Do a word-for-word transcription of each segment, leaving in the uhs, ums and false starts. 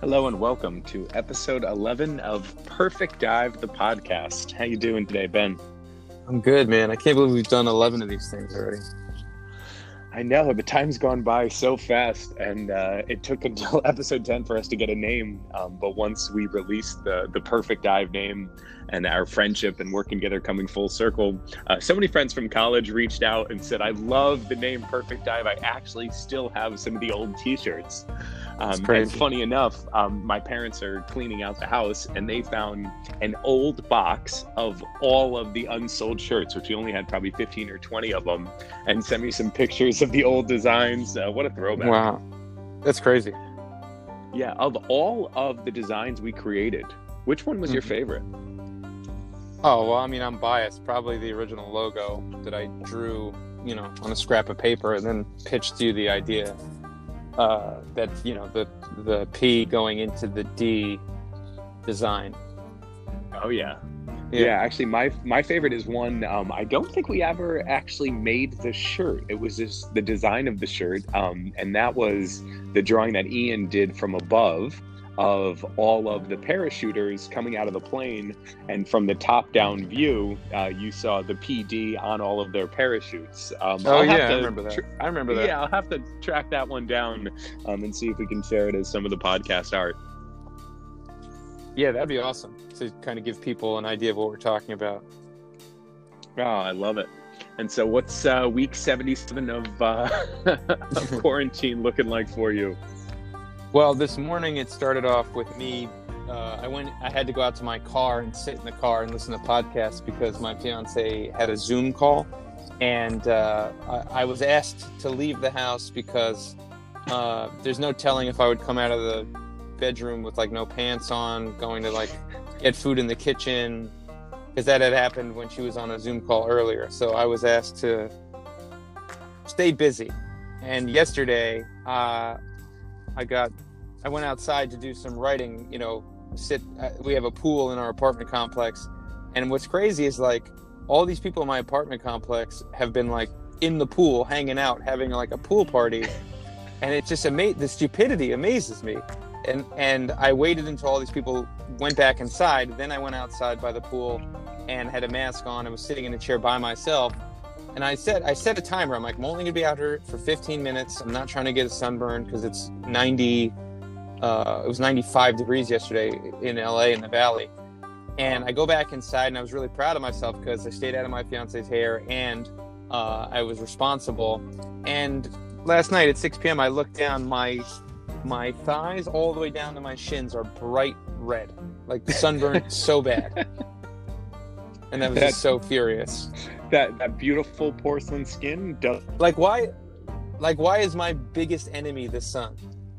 Hello and welcome to episode eleven of Perfect Dive, the podcast. How you doing today, Ben? I'm good, man. I can't believe we've done eleven of these things already. I know, the time's gone by so fast, and uh, it took until episode ten for us to get a name. Um, but once we released the the Perfect Dive name and our friendship and working together coming full circle, uh, so many friends from college reached out and said, I love the name Perfect Dive. I actually still have some of the old t-shirts. Um, and funny enough, um, my parents are cleaning out the house and they found an old box of all of the unsold shirts, which we only had probably fifteen or twenty of them, and sent me some pictures of the old designs. Uh, what a throwback. Wow. That's crazy. Yeah, of all of the designs we created, which one was mm-hmm. your favorite? Oh, well, I mean, I'm biased. Probably the original logo that I drew, you know, on a scrap of paper and then pitched you the idea. Uh, that, you know, the the P going into the D design. Oh, yeah. Yeah, yeah actually, my my favorite is one, um, I don't think we ever actually made the shirt. It was just the design of the shirt, um, and that was the drawing that Ian did from above of all of the parachuters coming out of the plane, and from the top-down view, uh, you saw the P D on all of their parachutes. Um, oh, I'll yeah, to, I remember that. Tr- I remember that. Yeah, I'll have to track that one down um, and see if we can share it as some of the podcast art. Yeah, that'd be awesome to kind of give people an idea of what we're talking about. Oh, I love it. And so what's uh, week seventy-seven of, uh, of quarantine looking like for you? Well, this morning it started off with me. Uh, I went. I had to go out to my car and sit in the car and listen to podcasts because my fiance had a Zoom call, and uh, I, I was asked to leave the house because uh, there's no telling if I would come out of the bedroom with like no pants on, going to like get food in the kitchen, because that had happened when she was on a Zoom call earlier. So I was asked to stay busy, and yesterday uh, I got. I went outside to do some writing, you know, sit, uh, we have a pool in our apartment complex. And what's crazy is like all these people in my apartment complex have been like in the pool, hanging out, having like a pool party. And it just amazes, the stupidity amazes me. And, and I waited until all these people went back inside. Then I went outside by the pool and had a mask on and was sitting in a chair by myself. And I said, I set a timer. I'm like, I'm only gonna be out here for fifteen minutes. I'm not trying to get a sunburn because it's ninety, Uh, it was ninety-five degrees yesterday in L A in the Valley. And I go back inside and I was really proud of myself because I stayed out of my fiance's hair and uh, I was responsible. And last night at six p.m. I looked down, my my thighs all the way down to my shins are bright red. Like the sunburn so bad. And I was that, just so furious. That that beautiful porcelain skin does like why like why is my biggest enemy the sun?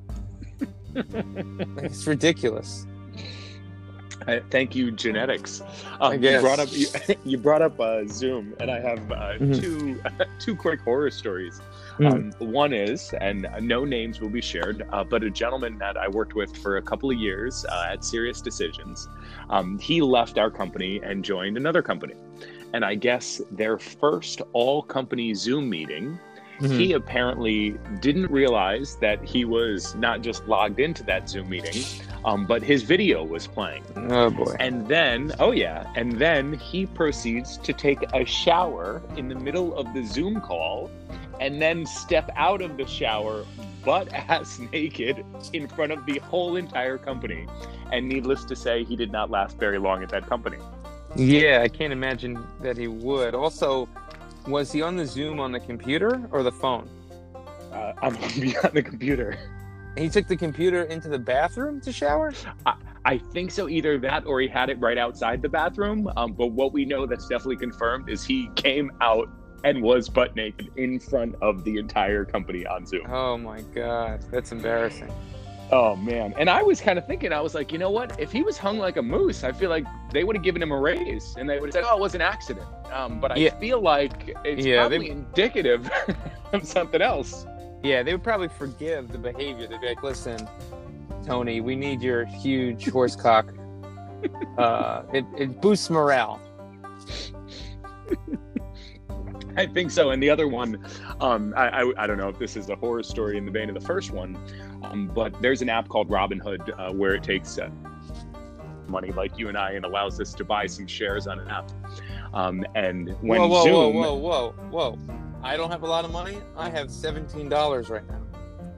Like, it's ridiculous. Uh, thank you, genetics. Um, you brought up you, you brought up uh, Zoom, and I have uh, mm-hmm. two two quick horror stories. Mm-hmm. Um, one is, and no names will be shared, uh, but a gentleman that I worked with for a couple of years uh, at Serious Decisions. Um, he left our company and joined another company, and I guess their first all-company Zoom meeting. Mm-hmm. He apparently didn't realize that he was not just logged into that Zoom meeting, um, but his video was playing. Oh, boy. And then, oh yeah, and then he proceeds to take a shower in the middle of the Zoom call and then step out of the shower butt-ass naked in front of the whole entire company. And needless to say, he did not last very long at that company. Yeah, I can't imagine that he would. Also, was he on the Zoom on the computer or the phone? Uh, I'm on the computer. And he took the computer into the bathroom to shower? I, I think so. Either that or he had it right outside the bathroom. Um, but what we know that's definitely confirmed is he came out and was butt naked in front of the entire company on Zoom. Oh my God, that's embarrassing. Oh, man. And I was kind of thinking, I was like, you know what? If he was hung like a moose, I feel like they would have given him a raise and they would have said, oh, it was an accident. Um, but I yeah. feel like it's yeah, probably they... indicative of something else. Yeah, they would probably forgive the behavior. They'd be like, listen, Tony, we need your huge horse cock. Uh, it, it boosts morale. I think so. And the other one, um, I, I, I don't know if this is a horror story in the vein of the first one, um, but there's an app called Robinhood uh, where it takes uh, money like you and I and allows us to buy some shares on an app. Um, and when whoa, whoa, Zoom, whoa, whoa, whoa, whoa! I don't have a lot of money. I have seventeen dollars right now.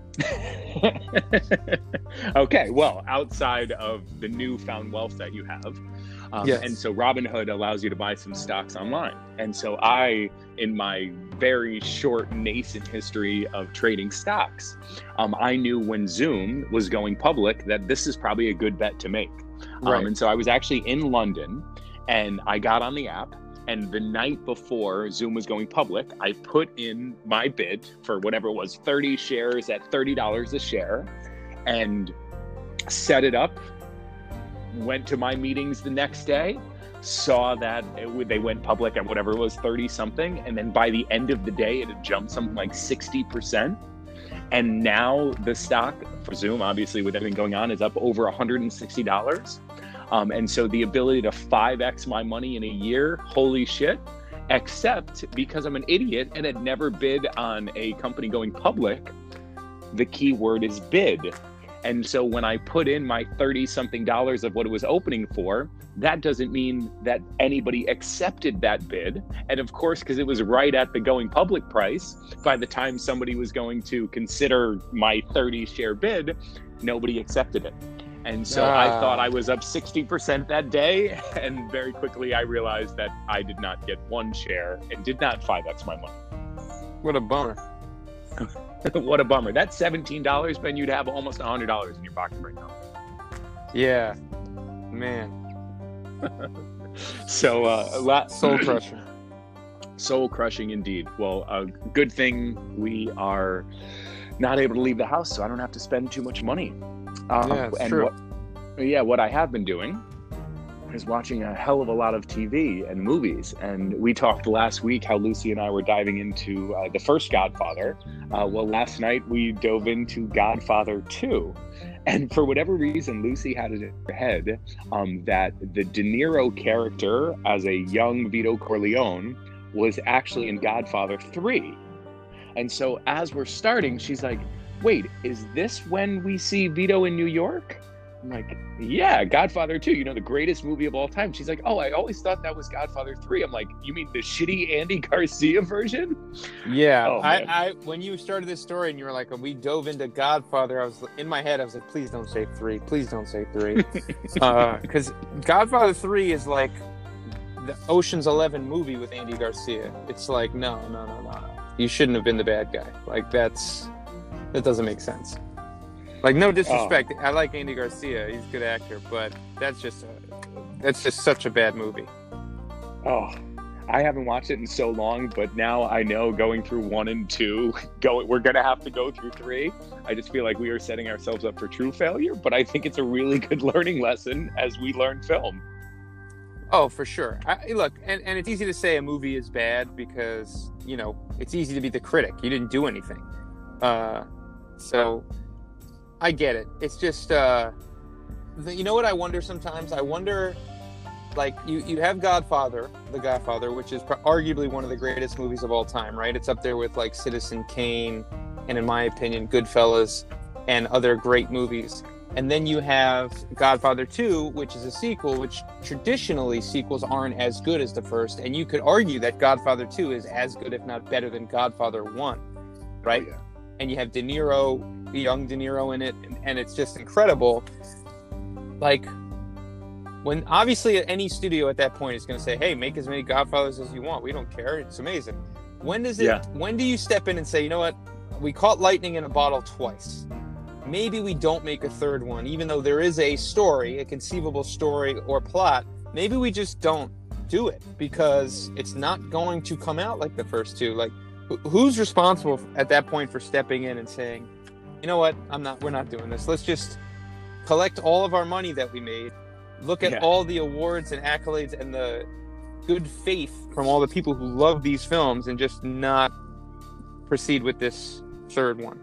Okay, well, outside of the newfound wealth that you have, um, Yes. and so Robinhood allows you to buy some stocks online. And so I, in my very short nascent history of trading stocks, um, I knew when Zoom was going public that this is probably a good bet to make. Right. Um, and so I was actually in London, and I got on the app. And the night before Zoom was going public, I put in my bid for whatever it was, thirty shares at thirty dollars a share, and set it up, went to my meetings the next day, saw that it, they went public at whatever it was, thirty something. And then by the end of the day, it had jumped something like sixty percent. And now the stock for Zoom, obviously with everything going on, is up over one hundred sixty dollars. Um, and so the ability to five X my money in a year, holy shit, except because I'm an idiot and had never bid on a company going public, the key word is bid. And so when I put in my thirty something dollars of what it was opening for, that doesn't mean that anybody accepted that bid. And of course, because it was right at the going public price, by the time somebody was going to consider my thirty share bid, nobody accepted it. And so Ah. I thought I was up sixty percent that day. And very quickly I realized that I did not get one share and did not five X my money. What a bummer. What a bummer. That's seventeen dollars, Ben. You'd have almost one hundred dollars in your pocket right now. Yeah, man. So, uh, a lot, Soul crushing. soul crushing indeed. Well, a uh, good thing we are not able to leave the house, so I don't have to spend too much money. Uh, Yeah, it's and true. What, yeah, what I have been doing is watching a hell of a lot of T V and movies. And we talked last week how Lucy and I were diving into uh, the first Godfather. Uh, well, last night we dove into Godfather two. And for whatever reason, Lucy had it in her head um, that the De Niro character as a young Vito Corleone was actually in Godfather three. And so as we're starting, she's like, wait, is this when we see Vito in New York? I'm like, yeah, Godfather two, you know, the greatest movie of all time. She's like, oh, I always thought that was Godfather three. I'm like, you mean the shitty Andy Garcia version? Yeah, Oh, I, man. I when you started this story and you were like, we dove into Godfather, I was in my head, I was like, please don't say three, please don't say three, because uh, Godfather three is like the Ocean's Eleven movie with Andy Garcia. It's like, no, no, no, no, no, you shouldn't have been the bad guy. Like that's that doesn't make sense. Like, no disrespect, oh. I like Andy Garcia, he's a good actor, but that's just a, that's just such a bad movie. Oh, I haven't watched it in so long, but now I know going through one and two, go, we're going to have to go through three. I just feel like we are setting ourselves up for true failure, but I think it's a really good learning lesson as we learn film. Oh, for sure. I, look, and, and it's easy to say a movie is bad because, you know, it's easy to be the critic. You didn't do anything. Uh, so... I get it. It's just, uh, the, you know what I wonder sometimes? I wonder, like, you, you have Godfather, The Godfather, which is pro- arguably one of the greatest movies of all time, right? It's up there with, like, Citizen Kane, and in my opinion, Goodfellas, and other great movies. And then you have Godfather two, which is a sequel, which traditionally sequels aren't as good as the first. And you could argue that Godfather two is as good, if not better, than Godfather one, right? Oh, yeah. And you have De Niro, young De Niro in it, and, and it's just incredible. Like, when obviously any studio at that point is going to say, hey, make as many Godfathers as you want. We don't care. It's amazing. When does it, Yeah. when do you step in and say, you know what? We caught lightning in a bottle twice. Maybe we don't make a third one, even though there is a story, a conceivable story or plot. Maybe we just don't do it because it's not going to come out like the first two. Like, who's responsible at that point for stepping in and saying, you know what, I'm not, we're not doing this. Let's just collect all of our money that we made, look at Yeah. all the awards and accolades and the good faith from all the people who love these films and just not proceed with this third one.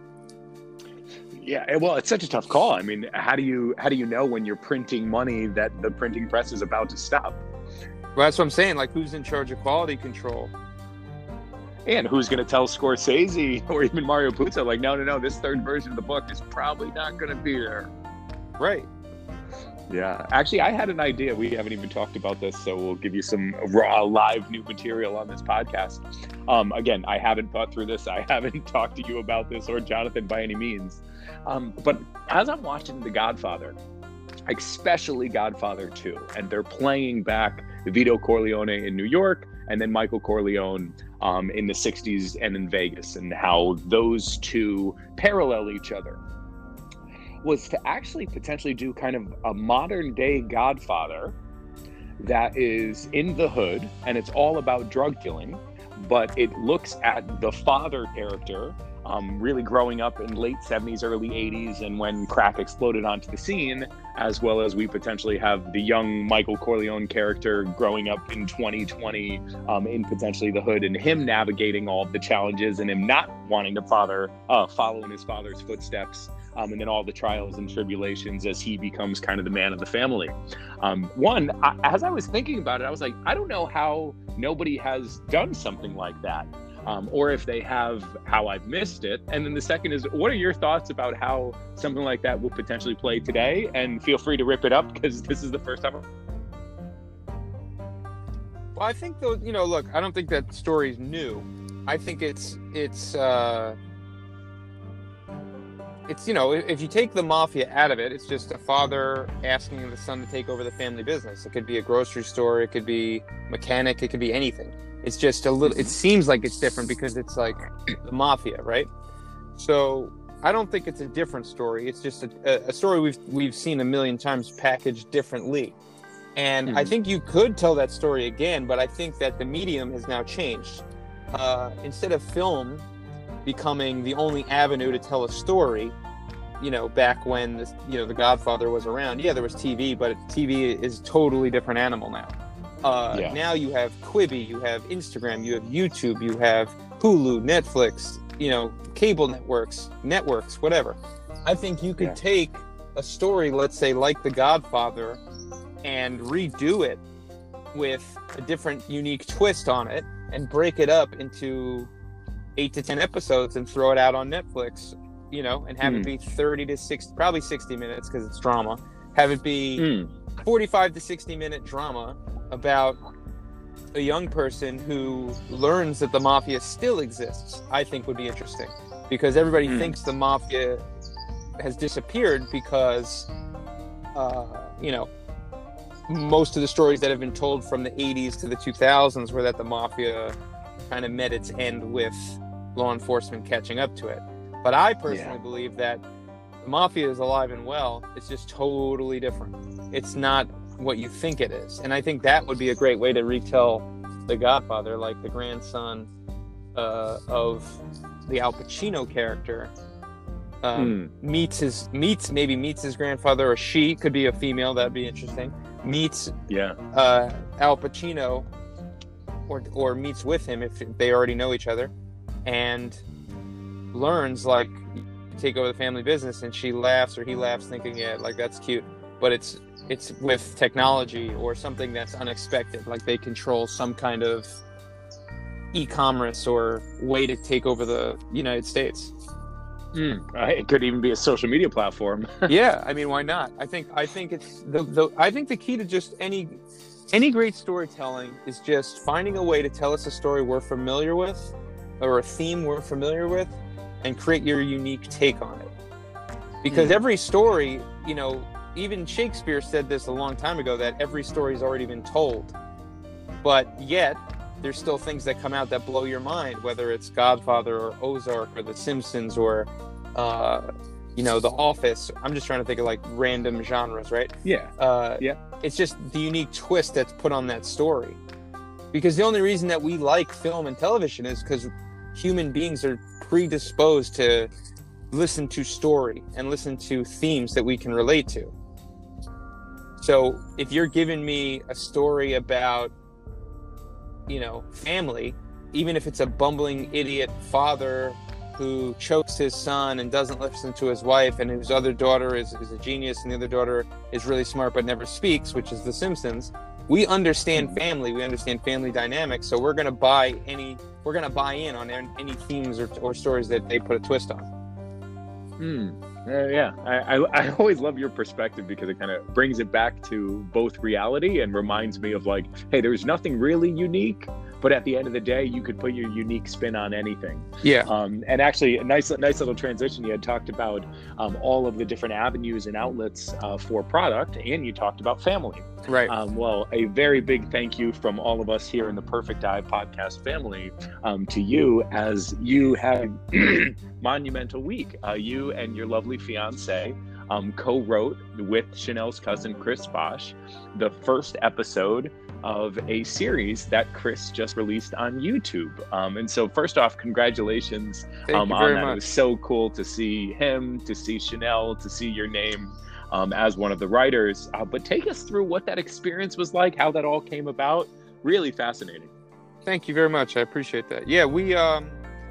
Yeah, well, it's such a tough call. I mean, how do you how do you know when you're printing money that the printing press is about to stop? Well, that's what I'm saying. Like, who's in charge of quality control? And who's going to tell Scorsese or even Mario Puzo, like, no, no, no, this third version of the book is probably not going to be there. Right. Yeah. Actually, I had an idea. We haven't even talked about this, so we'll give you some raw, live new material on this podcast. Um, again, I haven't thought through this. I haven't talked to you about this or Jonathan by any means. Um, but as I'm watching The Godfather, especially Godfather two, and they're playing back Vito Corleone in New York and then Michael Corleone um, in the sixties and in Vegas, and how those two parallel each other, was to actually potentially do kind of a modern day Godfather that is in the hood, and it's all about drug dealing, but it looks at the father character um, really growing up in late seventies, early eighties, and when crack exploded onto the scene, as well as we potentially have the young Michael Corleone character growing up in twenty twenty um, in potentially the hood, and him navigating all of the challenges and him not wanting to father, uh, follow in his father's footsteps. Um, and then all the trials and tribulations as he becomes kind of the man of the family. Um, one, I, as I was thinking about it, I was like, I don't know how nobody has done something like that. Um, or if they have, how I've missed it. And then the second is, what are your thoughts about how something like that will potentially play today? And feel free to rip it up, because this is the first time. Well, I think, though, you know, look, I don't think that story's new. I think it's, it's, uh, It's, you know, if you take the mafia out of it, it's just a father asking the son to take over the family business. It could be a grocery store, it could be mechanic, it could be anything. It's just a little, it seems like it's different because it's like the mafia, right? So I don't think it's a different story. It's just a, a story we've we've seen a million times packaged differently. And mm-hmm. I think you could tell that story again, but I think that the medium has now changed. Uh, instead of film becoming the only avenue to tell a story, you know, back when this, you know, The Godfather was around, yeah, there was T V, but T V is a totally different animal now. Uh, yeah. Now you have Quibi, you have Instagram, you have YouTube, you have Hulu, Netflix, you know, cable networks, networks, whatever. I think you could yeah. take a story, let's say, like The Godfather, and redo it with a different, unique twist on it, and break it up into eight to ten episodes and throw it out on Netflix, you know, and have mm. it be thirty to sixty, probably sixty minutes because it's drama. Have it be mm. forty-five to sixty minute drama about a young person who learns that the mafia still exists. I think would be interesting, because everybody mm. thinks the mafia has disappeared because, uh, you know, most of the stories that have been told from the eighties to the two thousands were that the mafia kind of met its end with law enforcement catching up to it. But I personally yeah. believe that the mafia is alive and well. It's just totally different. It's not what you think it is. And I think that would be a great way to retell The Godfather, like the grandson uh, of the Al Pacino character um, mm. meets his meets maybe meets his grandfather, or she could be a female. That'd be interesting. Meets yeah uh, Al Pacino, or or meets with him if they already know each other, and learns, like, take over the family business, and she laughs or he laughs thinking, yeah, like, that's cute, but it's it's with technology or something that's unexpected, like they control some kind of e-commerce or way to take over the United States. Mm. Uh, it could even be a social media platform. Yeah, I mean, why not? I think I think it's the, the I think the key to just any any great storytelling is just finding a way to tell us a story we're familiar with, or a theme we're familiar with, and create your unique take on it. Because mm. every story, you know, even Shakespeare said this a long time ago, that every story's already been told. But yet, there's still things that come out that blow your mind, whether it's Godfather or Ozark or The Simpsons or, uh, you know, The Office. I'm just trying to think of, like, random genres, right? Yeah. Uh, yeah. It's just the unique twist that's put on that story. Because the only reason that we like film and television is because human beings are predisposed to listen to story and listen to themes that we can relate to. So if you're giving me a story about, you know, family, even if it's a bumbling idiot father who chokes his son and doesn't listen to his wife, and whose other daughter is, is a genius, and the other daughter is really smart but never speaks, which is The Simpsons, we understand family, we understand family dynamics, so we're going to buy any, we're going to buy in on any themes or, or stories that they put a twist on. Hmm. Uh, yeah, I, I I always love your perspective because it kind of brings it back to both reality and reminds me of like, hey, there's nothing really unique, but at the end of the day, you could put your unique spin on anything. Yeah. Um, and actually, a nice nice little transition. You had talked about um, all of the different avenues and outlets uh, for product, and you talked about family. Right. Um, well, a very big thank you from all of us here in the Perfect Dive podcast family um, to you, as you had monumental week. Uh, you and your lovely fiance um, co-wrote with Chanel's cousin Chris Bosch the first episode of a series that Chris just released on YouTube. Um, and so first off, congratulations um, on that. Much. It was so cool to see him, to see Chanel, to see your name um, as one of the writers. Uh, but take us through what that experience was like, how that all came about. Really fascinating. Thank you very much. I appreciate that. Yeah, we, um,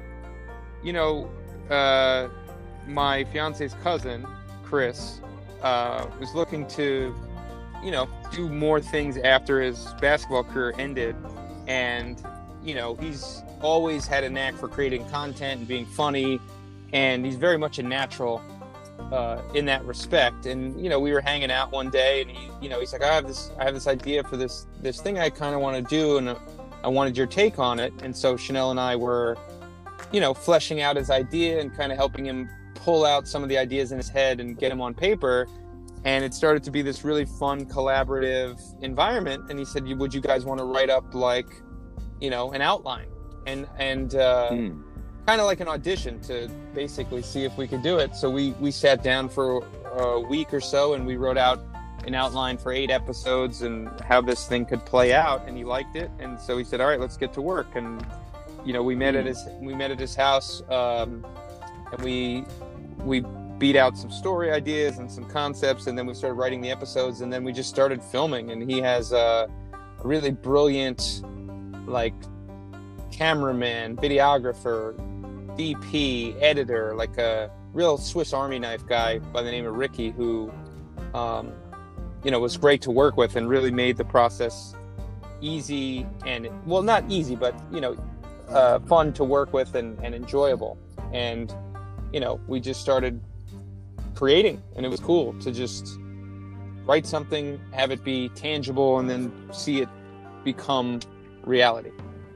you know, uh, my fiance's cousin, Chris, uh, was looking to, you know, do more things after his basketball career ended. And, you know, he's always had a knack for creating content and being funny. And he's very much a natural uh, in that respect. And, you know, we were hanging out one day and he, you know, he's like, I have this, I have this idea for this, this thing I kind of want to do. And I wanted your take on it. And so Chanel and I were, you know, fleshing out his idea and kind of helping him pull out some of the ideas in his head and get them on paper. And it started to be this really fun, collaborative environment. And he said, would you guys want to write up like, you know, an outline and, and, uh, mm. kind of like an audition to basically see if we could do it. So we, we sat down for a week or so and we wrote out an outline for eight episodes and how this thing could play out. And he liked it. And so he said, all right, let's get to work. And, you know, we met mm. at his, we met at his house, um, and we, we beat out some story ideas and some concepts, and then we started writing the episodes, and then we just started filming. And he has a, a really brilliant, like, cameraman, videographer, D P, editor, like a real Swiss Army knife guy by the name of Ricky, who, um, you know, was great to work with and really made the process easy and, well, not easy, but, you know, uh, fun to work with and, and enjoyable. And, you know, we just started creating, and it was cool to just write something, have it be tangible, and then see it become reality.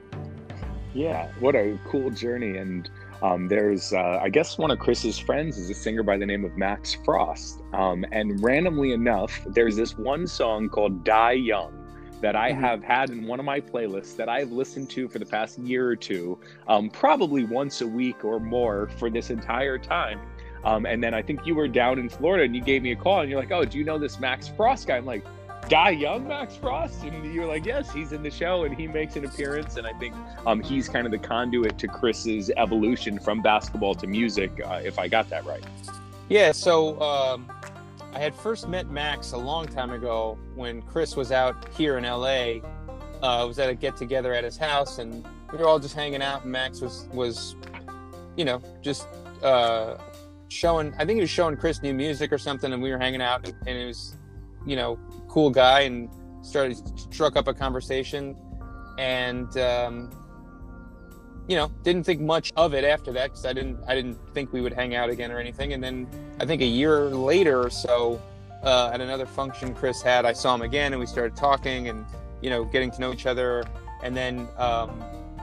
Yeah, what a cool journey. And um, there's, uh, I guess one of Chris's friends is a singer by the name of Max Frost. Um, and randomly enough, there's this one song called Die Young that I mm-hmm. have had in one of my playlists that I've listened to for the past year or two, um, probably once a week or more for this entire time. Um, and then I think you were down in Florida and you gave me a call and you're like, oh, do you know this Max Frost guy? I'm like, Die Young Max Frost? And you're like, yes, he's in the show and he makes an appearance. And I think um, he's kind of the conduit to Chris's evolution from basketball to music, uh, if I got that right. Yeah, so um, I had first met Max a long time ago when Chris was out here in L A. Uh, I was at a get-together at his house and we were all just hanging out, and Max was, was you know, just... Uh, showing, I think he was showing Chris new music or something, and we were hanging out, and, and it was, you know, cool guy, and started struck up a conversation, and um, you know, didn't think much of it after that because I didn't, I didn't think we would hang out again or anything. And then I think a year later or so, uh, at another function Chris had, I saw him again, and we started talking, and you know, getting to know each other, and then um,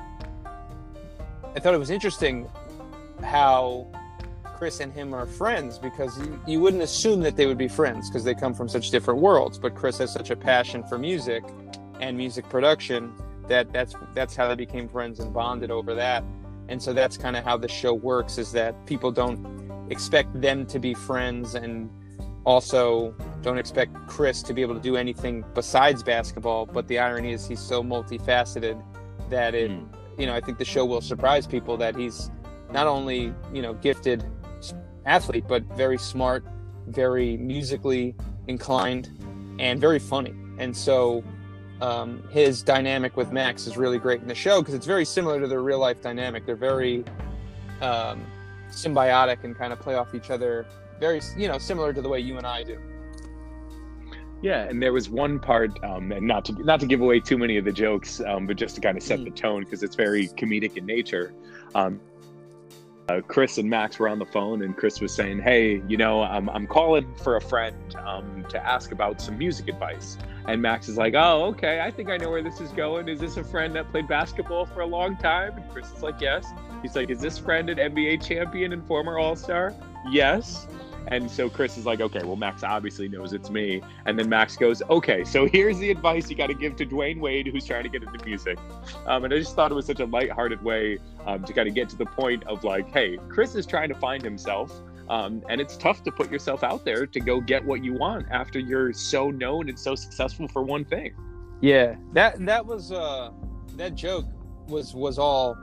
I thought it was interesting how Chris and him are friends, because you, you wouldn't assume that they would be friends because they come from such different worlds, but Chris has such a passion for music and music production that that's that's how they became friends and bonded over that. And so that's kind of how the show works, is that people don't expect them to be friends, and also don't expect Chris to be able to do anything besides basketball. But the irony is he's so multifaceted that it, mm. you know, I think the show will surprise people that he's not only, you know, gifted athlete, but very smart, very musically inclined, and very funny. And so um, his dynamic with Max is really great in the show because it's very similar to their real life dynamic. They're very um, symbiotic and kind of play off each other, very, you know, similar to the way you and I do. Yeah, and there was one part, um, and not to not to give away too many of the jokes, um, but just to kind of set Mm. the tone because it's very comedic in nature. Um, uh, Chris and Max were on the phone, and Chris was saying, "Hey, you know, I'm I'm calling for a friend um, to ask about some music advice." And Max is like, "Oh, okay, I think I know where this is going. Is this a friend that played basketball for a long time?" And Chris is like, "Yes." He's like, "Is this friend an N B A champion and former All Star?" "Yes." And so Chris is like, "Okay, well, Max obviously knows it's me." And then Max goes, "Okay, so here's the advice you got to give to Dwayne Wade, who's trying to get into music." Um, and I just thought it was such a lighthearted way um, to kind of get to the point of like, hey, Chris is trying to find himself. Um, and it's tough to put yourself out there to go get what you want after you're so known and so successful for one thing. Yeah, that that was uh, that joke was was all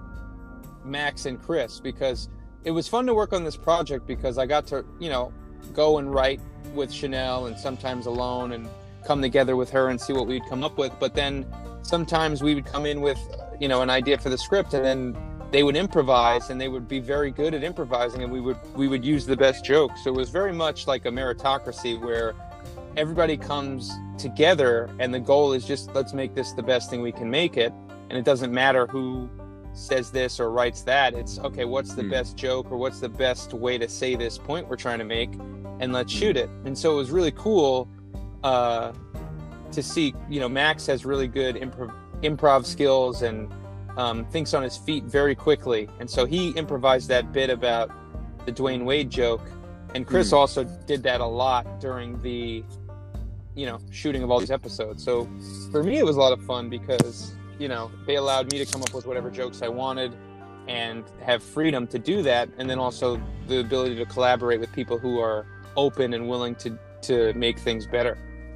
Max and Chris, because it was fun to work on this project because I got to, you know, go and write with Chanel and sometimes alone and come together with her and see what we'd come up with. But then sometimes we would come in with, you know, an idea for the script, and then they would improvise, and they would be very good at improvising, and we would we would use the best jokes. So it was very much like a meritocracy where everybody comes together and the goal is just, let's make this the best thing we can make it. And it doesn't matter who says this or writes that. It's okay, what's the mm. best joke, or what's the best way to say this point we're trying to make, and let's mm. shoot it. And so it was really cool uh, to see, you know, Max has really good improv, improv skills and um, thinks on his feet very quickly. And so he improvised that bit about the Dwayne Wade joke. And Chris mm. also did that a lot during the, you know, shooting of all these episodes. So for me, it was a lot of fun because, you know, they allowed me to come up with whatever jokes I wanted and have freedom to do that. And then also the ability to collaborate with people who are open and willing to, to make things better.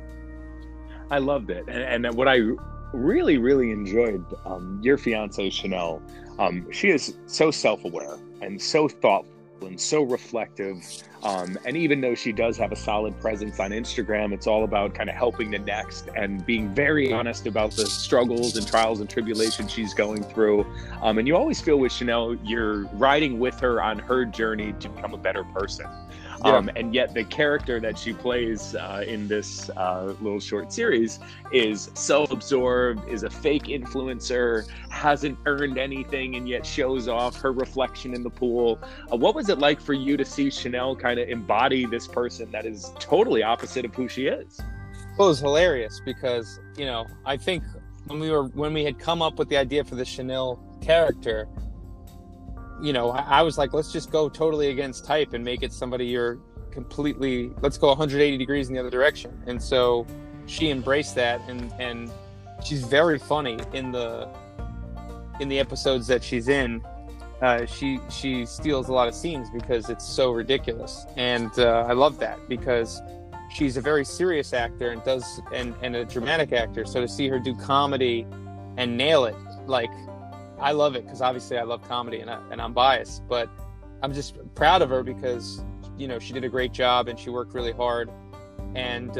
I loved it. And, and what I really, really enjoyed, um, your fiance, Chanel, um, she is so self-aware and so thoughtful and so reflective. Um, and even though she does have a solid presence on Instagram, it's all about kind of helping the next and being very honest about the struggles and trials and tribulations she's going through. Um, and you always feel with Chanel, you're riding with her on her journey to become a better person. Yeah. Um, and yet the character that she plays uh, in this uh, little short series is self-absorbed, is a fake influencer, hasn't earned anything, and yet shows off her reflection in the pool. Uh, what was it like for you to see Chanel kind of embody this person that is totally opposite of who she is? Well, it was hilarious because, you know, I think when we were when we had come up with the idea for the Chanel character, you know, I was like, let's just go totally against type and make it somebody you're completely, let's go one hundred eighty degrees in the other direction. And so she embraced that, and, and she's very funny in the in the episodes that she's in. Uh, she she steals a lot of scenes because it's so ridiculous. And uh, I love that because she's a very serious actor and does and, and a dramatic actor. So to see her do comedy and nail it, like, I love it because obviously I love comedy and, I, and I'm biased, but I'm just proud of her because, you know, she did a great job and she worked really hard. And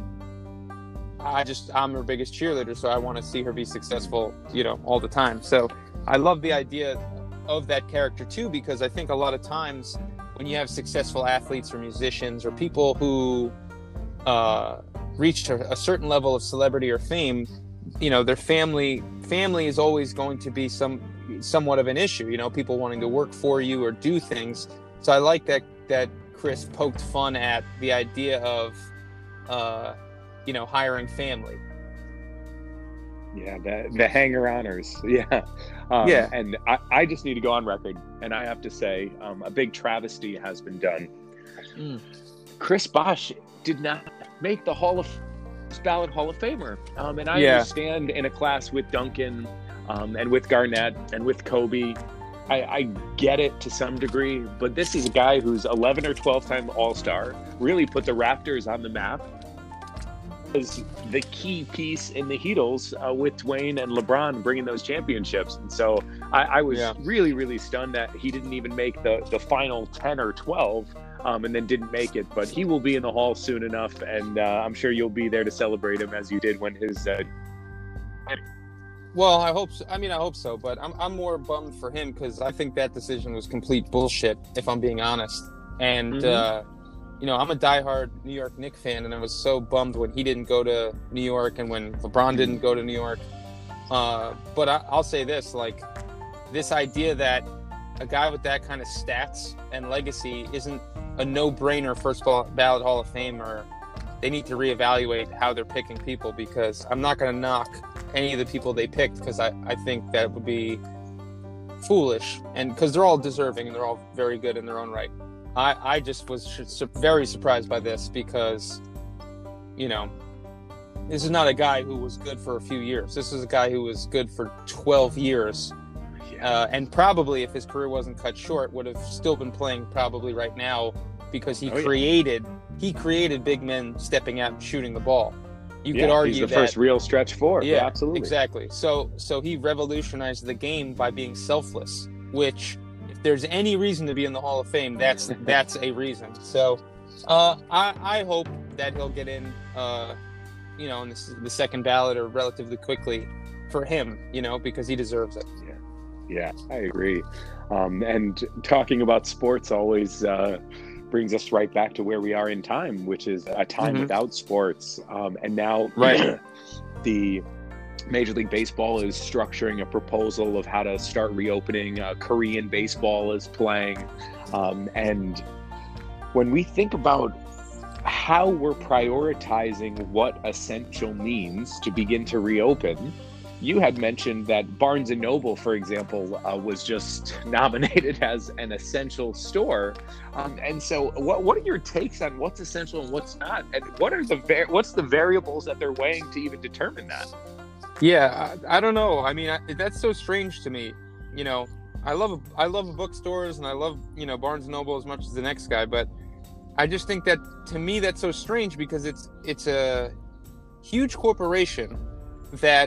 um, I just, I'm her biggest cheerleader. So I want to see her be successful, you know, all the time. So I love the idea of that character too, because I think a lot of times when you have successful athletes or musicians or people who uh, reach a, a certain level of celebrity or fame, you know, their family family is always going to be some somewhat of an issue, you know, people wanting to work for you or do things. So I like that that Chris poked fun at the idea of uh you know, hiring family. Yeah, the the hanger-oners. Yeah. Um, yeah. And I, I just need to go on record, and I have to say, um, a big travesty has been done. Mm. Chris Bosh did not make the Hall of ballot Hall of Famer. Um, and I yeah. understand in a class with Duncan um, and with Garnett and with Kobe, I, I get it to some degree, but this is a guy who's eleven or twelve time All-Star, really put the Raptors on the map, was the key piece in the Heatles uh, with Dwayne and LeBron bringing those championships. And so I, I was yeah. really, really stunned that he didn't even make the, the final ten or twelve. Um, and then didn't make it, but he will be in the hall soon enough, and uh, I'm sure you'll be there to celebrate him as you did when his. Uh... Well, I hope so. I mean, I hope so, but I'm I'm more bummed for him because I think that decision was complete bullshit, if I'm being honest. And mm-hmm. uh, you know, I'm a diehard New York Knicks fan, and I was so bummed when he didn't go to New York and when LeBron didn't go to New York. Uh, but I, I'll say this, like, this idea that a guy with that kind of stats and legacy isn't a no-brainer first ballot Hall of Fame, or they need to reevaluate how they're picking people, because I'm not going to knock any of the people they picked, because I, I think that would be foolish, and because they're all deserving and they're all very good in their own right. I, I just was su- very surprised by this, because, you know, this is not a guy who was good for a few years. This is a guy who was good for twelve years. Yeah. Uh, and probably, if his career wasn't cut short, would have still been playing probably right now, because he oh, created yeah. he created big men stepping out and shooting the ball. You yeah, could argue he's the that, first real stretch four. Yeah, yeah, absolutely. Exactly. So so he revolutionized the game by being selfless, which, if there's any reason to be in the Hall of Fame, that's that's a reason. So uh, I, I hope that he'll get in, uh, you know, in the, the second ballot or relatively quickly for him, you know, because he deserves it. Yeah, yeah, I agree. Um, and talking about sports always uh, brings us right back to where we are in time, which is a time mm-hmm. without sports. Um, and now right. the Major League Baseball is structuring a proposal of how to start reopening. Uh, Korean baseball is playing. Um, and when we think about how we're prioritizing what essential means to begin to reopen, you had mentioned that Barnes and Noble, for example, uh, was just nominated as an essential store. Um, and so what what are your takes on what's essential and what's not? And what are the var- what's the variables that they're weighing to even determine that? Yeah, I, I don't know. I mean, I, that's so strange to me. You know, I love I love bookstores, and I love, you know, Barnes and Noble as much as the next guy, but I just think that, to me, that's so strange, because it's it's a huge corporation that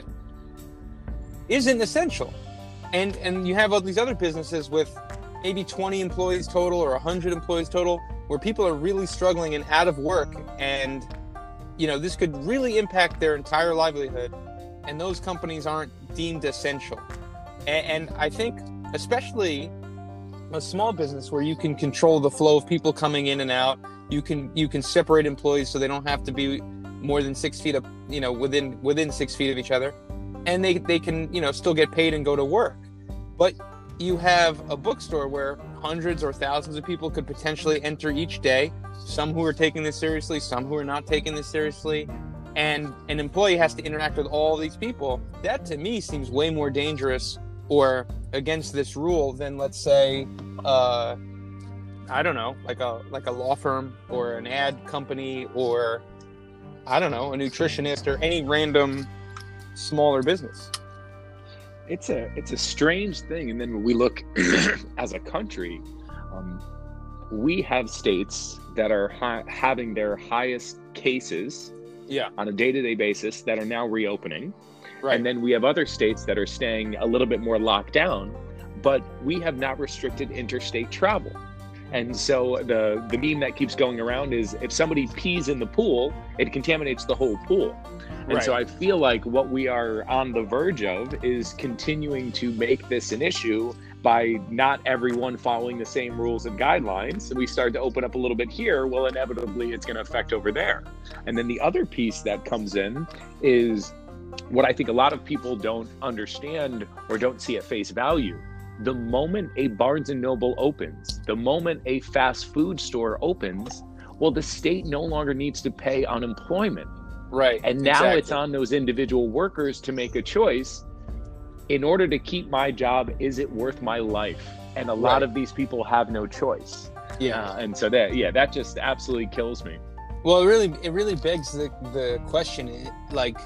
isn't essential, and and you have all these other businesses with maybe twenty employees total or one hundred employees total, where people are really struggling and out of work, and, you know, this could really impact their entire livelihood, and those companies aren't deemed essential. And, and I think, especially a small business where you can control the flow of people coming in and out, you can you can separate employees so they don't have to be more than six feet up, you know, within within six feet of each other, and they they can, you know, still get paid and go to work. But you have a bookstore where hundreds or thousands of people could potentially enter each day, some who are taking this seriously, some who are not taking this seriously, and an employee has to interact with all these people. That, to me, seems way more dangerous or against this rule than, let's say, uh, I don't know, like a like a law firm or an ad company, or, I don't know, a nutritionist, or any random smaller business. It's a it's a strange thing. And then when we look as a country, um, we have states that are ha- having their highest cases yeah. on a day-to-day basis that are now reopening. Right. And then we have other states that are staying a little bit more locked down, but we have not restricted interstate travel. And so the, the meme that keeps going around is, if somebody pees in the pool, it contaminates the whole pool. And right. so I feel like what we are on the verge of is continuing to make this an issue by not everyone following the same rules and guidelines. So we start to open up a little bit here, well, inevitably it's going to affect over there. And then the other piece that comes in is what I think a lot of people don't understand or don't see at face value. The moment a Barnes and Noble opens, the moment a fast food store opens, well, the state no longer needs to pay unemployment. Right. And now exactly. it's on those individual workers to make a choice. In order to keep my job, is it worth my life? And a lot right. of these people have no choice. Yeah. Uh, and so that, yeah, that just absolutely kills me. Well, it really, it really begs the, the question, like,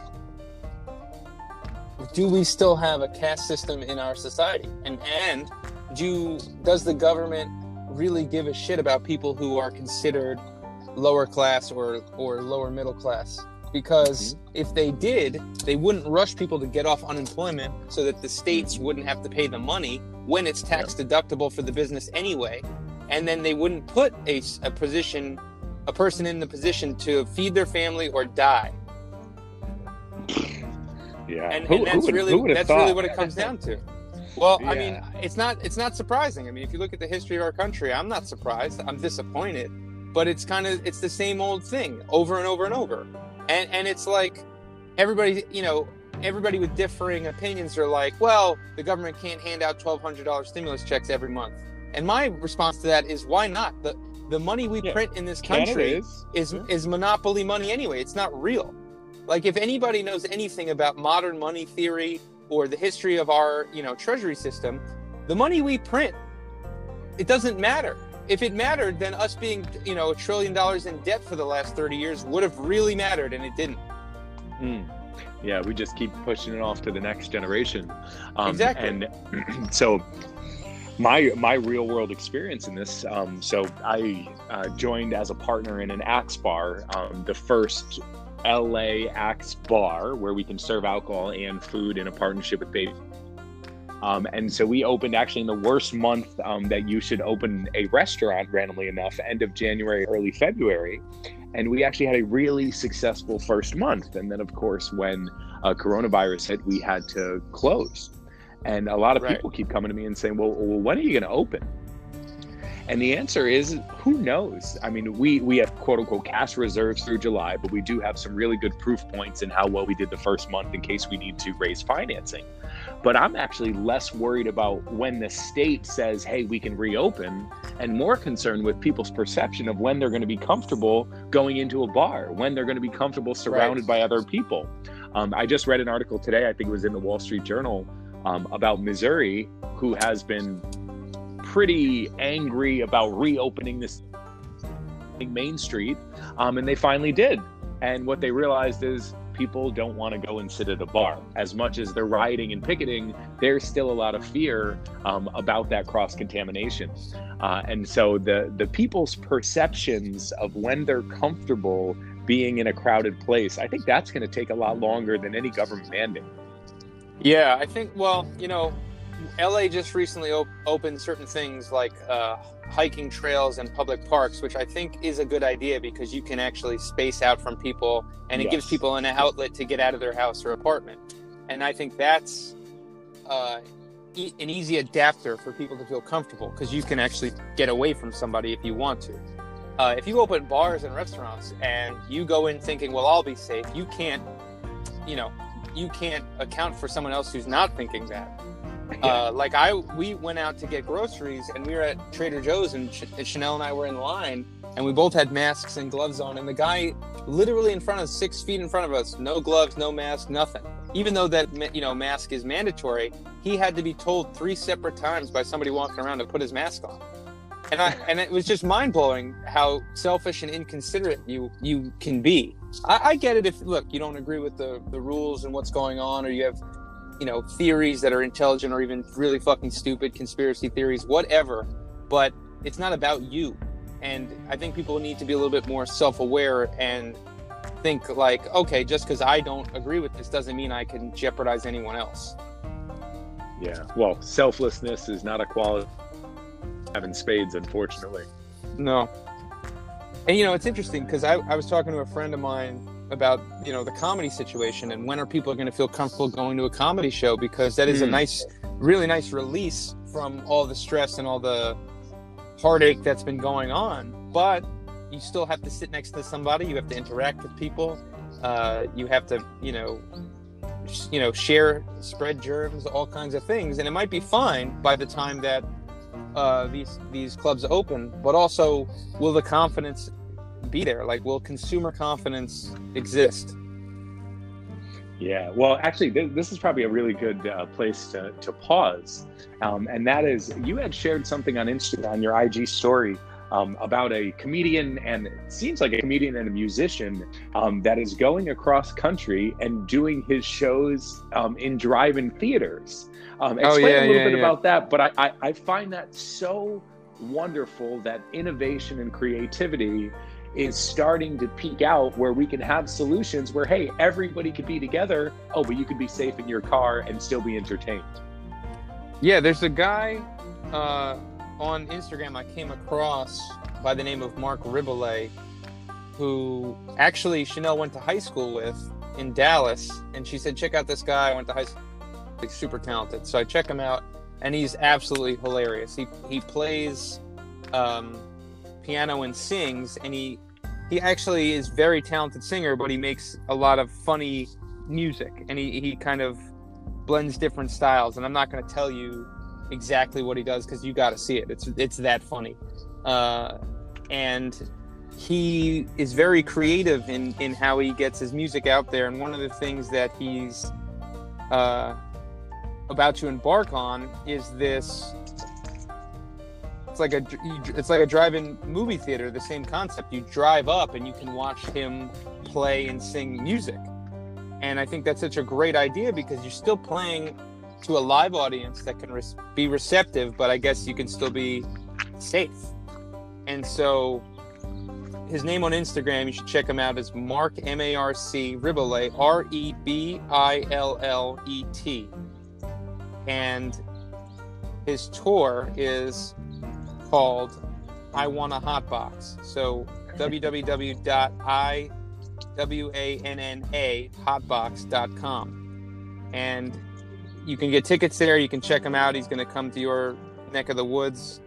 do we still have a caste system in our society? And and do does the government really give a shit about people who are considered lower class or, or lower middle class? Because mm-hmm. if they did, they wouldn't rush people to get off unemployment so that the states wouldn't have to pay the money when it's tax yep. deductible for the business anyway. And then they wouldn't put a, a position, a person in the position to feed their family or die. Yeah, and, who, and that's would, really that's thought? really what it comes down to. Well, yeah. I mean, it's not it's not surprising. I mean, if you look at the history of our country, I'm not surprised. I'm disappointed, but it's kind of it's the same old thing over and over and over. And and it's like everybody, you know, everybody with differing opinions are like, well, the government can't hand out twelve hundred dollars stimulus checks every month. And my response to that is, why not? The the money we yeah. print in this country is is, yeah. is monopoly money anyway. It's not real. Like, if anybody knows anything about modern money theory or the history of our, you know, treasury system, the money we print, it doesn't matter. If it mattered, then us being, you know, a trillion dollars in debt for the last thirty years would have really mattered, and it didn't. Mm. Yeah, we just keep pushing it off to the next generation. Um, exactly. And so my my real world experience in this, um, so I uh, joined as a partner in an Axe bar, um, the first L A Axe bar where we can serve alcohol and food in a partnership with Baby. Um, and so we opened actually in the worst month um, that you should open a restaurant, randomly enough, end of January, early February. And we actually had a really successful first month. And then, of course, when uh, coronavirus hit, we had to close. And a lot of right. people keep coming to me and saying, well, well when are you going to open? And the answer is, who knows? I mean, we, we have quote unquote cash reserves through July, but we do have some really good proof points in how well we did the first month in case we need to raise financing. But I'm actually less worried about when the state says, hey, we can reopen, and more concerned with people's perception of when they're going to be comfortable going into a bar, when they're going to be comfortable surrounded right. by other people. Um, I just read an article today, I think it was in the Wall Street Journal, um, about Missouri, who has been pretty angry about reopening this Main Street, um, and they finally did. And what they realized is people don't want to go and sit at a bar. As much as they're rioting and picketing, there's still a lot of fear um, about that cross-contamination. Uh, and so the, the people's perceptions of when they're comfortable being in a crowded place, I think that's going to take a lot longer than any government mandate. Yeah, I think, well, you know, L A just recently op- opened certain things like uh, hiking trails and public parks, which I think is a good idea because you can actually space out from people, and it yes. gives people an outlet to get out of their house or apartment. And I think that's uh, e- an easy adapter for people to feel comfortable because you can actually get away from somebody if you want to. Uh, if you open bars and restaurants and you go in thinking, well, I'll be safe, you can't, you know, you can't account for someone else who's not thinking that. Uh, like I, we went out to get groceries and we were at Trader Joe's and, Ch- and Chanel and I were in line and we both had masks and gloves on, and the guy literally in front of us, six feet in front of us, no gloves, no mask, nothing. Even though that, you know, mask is mandatory, he had to be told three separate times by somebody walking around to put his mask on. And I, and it was just mind blowing how selfish and inconsiderate you, you can be. I, I get it if, look, you don't agree with the, the rules and what's going on, or you have, you know, theories that are intelligent or even really fucking stupid conspiracy theories, whatever, but it's not about you. And I think people need to be a little bit more self-aware and think like, okay, just because I don't agree with this doesn't mean I can jeopardize anyone else. Yeah, well, selflessness is not a quality having spades, unfortunately. No. And, you know, it's interesting because I, I was talking to a friend of mine about, you know, the comedy situation and when are people going to feel comfortable going to a comedy show, because that is mm. a nice, really nice release from all the stress and all the heartache that's been going on. But you still have to sit next to somebody, you have to interact with people, uh, you have to, you know, sh- you know, share, spread germs, all kinds of things, and it might be fine by the time that uh, these these clubs open. But also, will the confidence be there? Like, will consumer confidence exist? Yeah, well, actually, th- this is probably a really good uh, place to, to pause. Um, and that is, you had shared something on Instagram, on your I G story, um, about a comedian, and it seems like a comedian and a musician um, that is going across country and doing his shows um, in drive-in theaters. Um, explain oh, yeah, a little yeah, bit yeah. about that. But I, I, I find that so wonderful that innovation and creativity is starting to peak out, where we can have solutions where, hey, everybody could be together. Oh, but you could be safe in your car and still be entertained. Yeah, there's a guy uh, on Instagram I came across by the name of Mark Ribolet, who actually Chanel went to high school with in Dallas, and she said, check out this guy I went to high school. He's super talented. So I check him out, and he's absolutely hilarious. He he plays um, piano and sings, and he he actually is very talented singer, but he makes a lot of funny music, and he, he kind of blends different styles. And I'm not going to tell you exactly what he does because you got to see it. It's it's that funny, uh, and he is very creative in in how he gets his music out there. And one of the things that he's uh, about to embark on is this. It's like a it's like a drive-in movie theater. The same concept. You drive up and you can watch him play and sing music. And I think that's such a great idea because you're still playing to a live audience that can res- be receptive, but I guess you can still be safe. And so his name on Instagram, you should check him out, is Mark, M A R C, Rebillet, R E B I L L E T. And his tour is called I Want a Hotbox. So w w w dot i w a n n a hotbox dot com. And you can get tickets there. You can check him out. He's going to come to your neck of the woods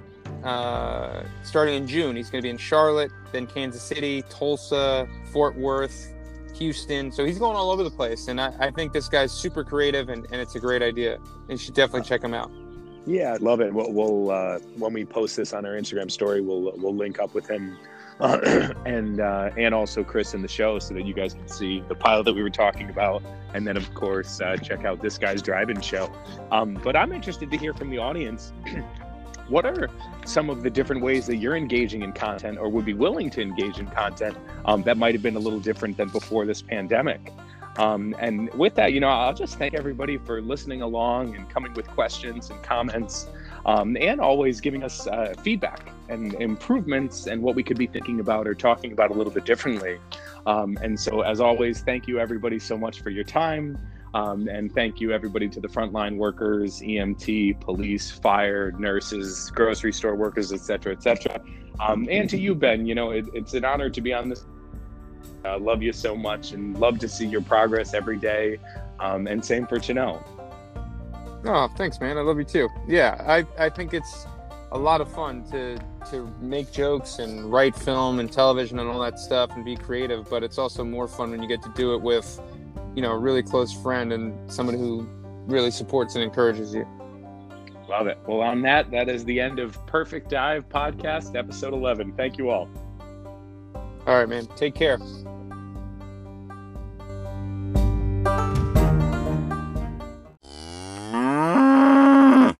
uh, starting in June. He's going to be in Charlotte, then Kansas City, Tulsa, Fort Worth, Houston. So he's going all over the place. And I, I think this guy's super creative, and, and it's a great idea. And you should definitely check him out. Yeah, I love it. We'll, we'll uh, when we post this on our Instagram story, we'll we'll link up with him uh, and uh, and also Chris in the show so that you guys can see the pilot that we were talking about, and then of course uh, check out this guy's drive-in show. Um, but I'm interested to hear from the audience. What are some of the different ways that you're engaging in content, or would be willing to engage in content um, that might have been a little different than before this pandemic? Um, and with that, you know, I'll just thank everybody for listening along and coming with questions and comments, um, and always giving us uh, feedback and improvements and what we could be thinking about or talking about a little bit differently. Um, and so, as always, thank you everybody so much for your time. Um, and thank you everybody to the frontline workers, E M T, police, fire, nurses, grocery store workers, et cetera, et cetera. Um, and to you, Ben, you know, it, it's an honor to be on this. I uh, love you so much and love to see your progress every day. Um, and same for Chanel. Oh, thanks, man. I love you too. Yeah, I, I think it's a lot of fun to to make jokes and write film and television and all that stuff and be creative. But it's also more fun when you get to do it with, you know, a really close friend and someone who really supports and encourages you. Love it. Well, on that, that is the end of Perfect Dive Podcast, episode eleven. Thank you all. All right, man. Take care.